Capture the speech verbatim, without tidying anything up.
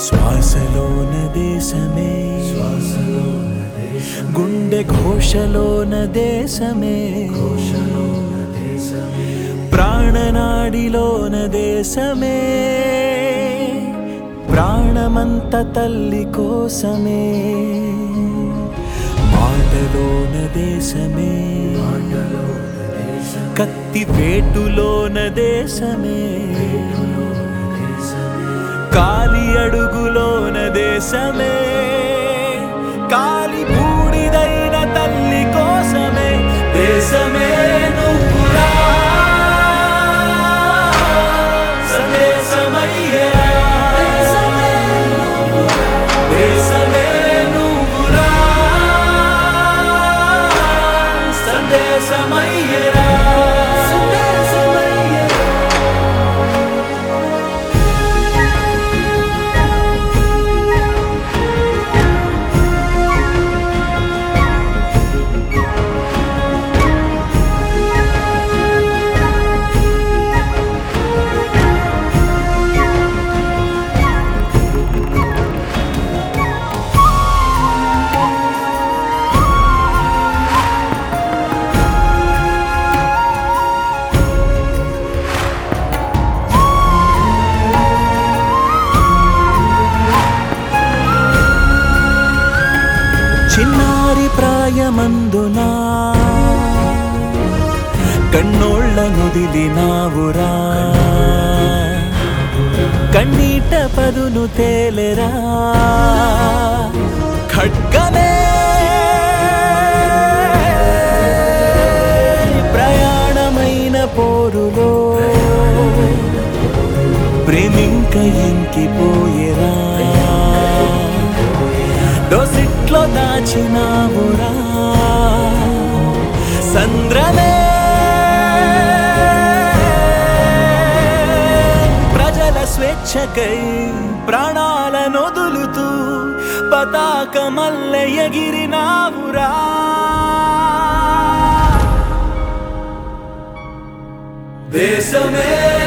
శ్వాసలోన దేశమే గుండె ఘోషలోన దేశమే ప్రాణనాడిలోన దేశమే ప్రాణమంత తల్లి కోసమే మాటలోన దేశమే కత్తి వేటులోన దేశమే కాలి అడుగులోన దేశమే కాలి బూడిదైన తల్లి కోసమే దేశమే నువ్వురా సందేశమయ్యరా దేశమే నువ్వురా సందేశమయ్యరా చిన్నారి ప్రాయమందునా కన్నోళ్ళ నుదిలినావురా కన్నీట పదును తేలెరా ఖడ్గమే ప్రయాణమైన పోరులో ప్రేమింక ఇంకిపోయేరా దోసిట్లో దాచినావురా సంద్రమే ప్రజల స్వేచ్ఛకై ప్రాణాలను వదులుతూ పతాకమల్లె ఎగిరినావురా దేశమే